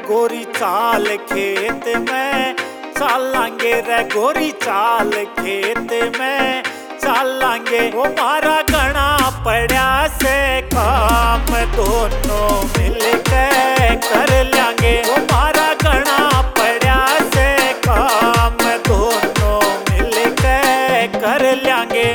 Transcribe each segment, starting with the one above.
गोरी चाल खेत में चालांगे रे गोरी चाल खेत में चालांगे। वो मारा घना पड़ा से काम दोनों मिलके कर लेंगे। वो मारा घना पड़ा से काम दोनों मिलके कर लेंगे।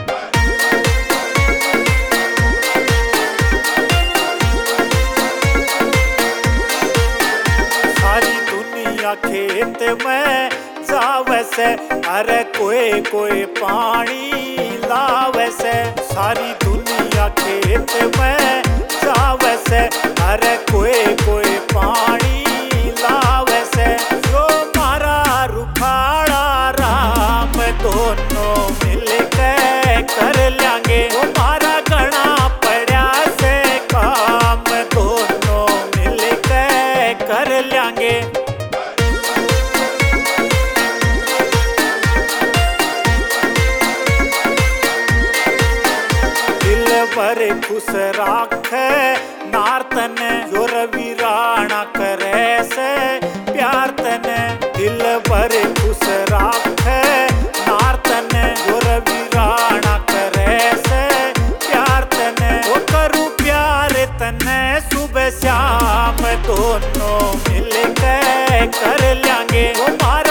खेत में जावे से अरे कोई पानी लावे से। सारी दुनिया खेत में जावे से अरे कोई पानी लावे से। जो मारा रुखाड़ा राम दोनों मिलके कर लेंगे। वो मारा घना पड़ा से काम दोनों मिलके कर लेंगे। पर खुश राखे नार तने जो रविराणा करे से प्यार तने। दिल पर खुश राखे नार तने जो रविराणा करे से प्यार तने। वो करूँ प्यार तने सुबह शाम दोनों मिलके कर लेंगे। वो